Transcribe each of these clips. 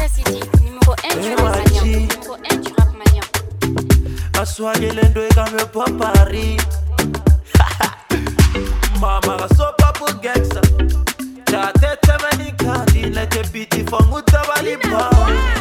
City, numéro 1 du rap malien. Numéro 1 du rap malien. Aswagi lendo ikame pa Paris. Mama sopa pour gangsta. Ta tete manika dina te biti fanguta balipa.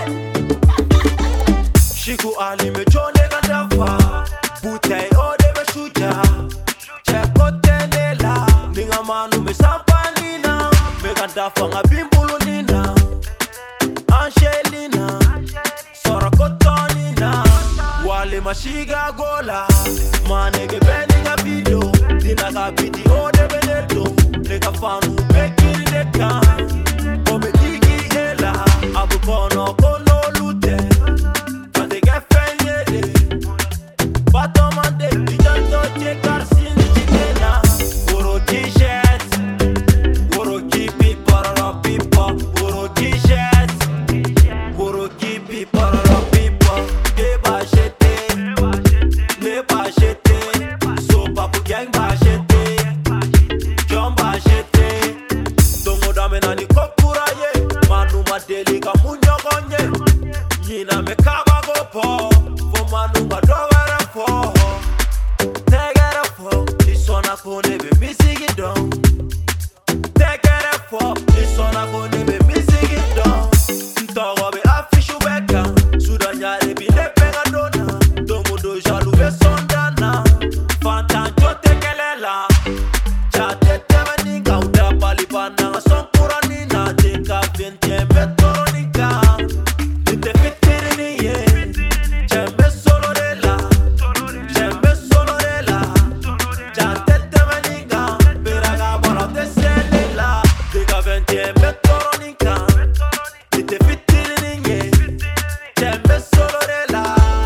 Shiku ali me chone gandafa. Butei ode me shuja. Cheko tenela. Ninga manu me sampanina. Me gandafa ngabimbulu nina. Angelina. Sora kotonina. Wale mashiga gola. Manege beninga video. Dina ka biti ode benedo. Nigga fanu bekiri deka. Ome digi ela. Abu kono kono lute. Kande gefenye de. Bato mande. Dijanto chekar sini chikena. Uro t-shirt. Uro kipi parara pipa. Uro t-shirt. Uro kipi parara pipa. Deba jete. Neba jete. Sopa pour gang ba jete. John ba jete. Dongo dame nani kokura ye. Manu madeli ka munyo gonye. Nina me kaba go po. Fo manu madovera fo. Tegere fo. Isona kone be misigi don. Tegere fo. Isona kone be misigi don. Ntogo be afishu beka. Sudanyare bi ne pega dona. Dongo do jalu be sondana. Fantan jote kelela. Chate temeninga uda palibana. Sonkura nina. Deka vente metoronika. Nite fitiri niye. Chembe solo de la. Chembe solo de la. Chate temeninga. Peraga bola de selela. Deka vente metoronika. Nite fitiri niye. Chembe solo de la.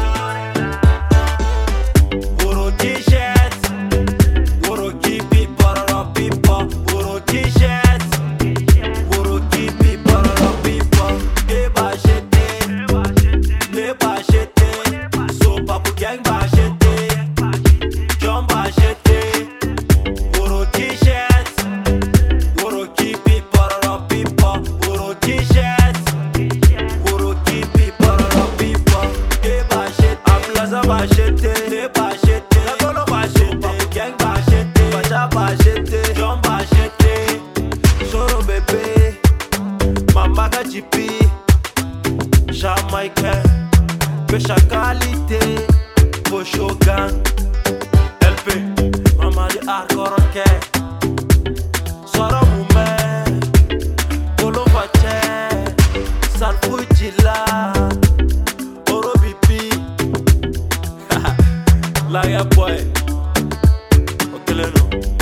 Uro t-shirt. Uro kipi parara pipa. Uro t-shirt. Uro kipi parara pipa. Deba jete. Neba jete. Sopa pour gang ba jete. John ba jete. Uro t-shirt. Uro kipi parara pipa. Uro t-shirt. Uro kipi parara pipa. Deba jete. Aplaza ba jete. Neba jete. Nagolo ba jete. Sopa pour gang ba jete. Baja ba jete. John ba jete. Soro bébé. Mama ka jipi. Jamaïcain. Pêche à qualité. Boshogan. LP. Mama de hardcore ok. Soro mume. Kolo fache. Salfujila. Oro bibi. Like a boy. Okay, no.